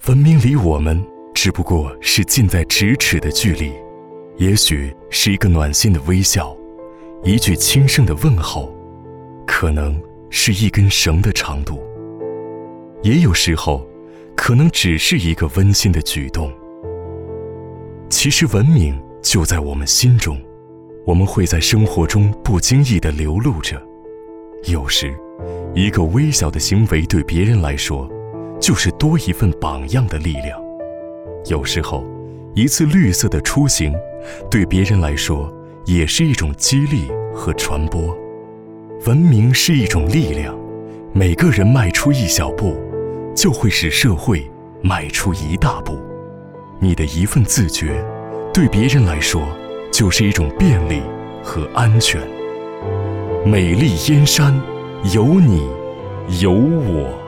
文明离我们只不过是近在咫尺的距离，也许是一个暖心的微笑，一句轻声的问候，可能是一根绳的长度，也有时候可能只是一个温馨的举动。其实文明就在我们心中，我们会在生活中不经意地流露着。有时一个微小的行为对别人来说就是多一份榜样的力量，有时候一次绿色的出行对别人来说也是一种激励和传播。文明是一种力量，每个人迈出一小步就会使社会迈出一大步。你的一份自觉对别人来说就是一种便利和安全。美丽燕山，有你有我。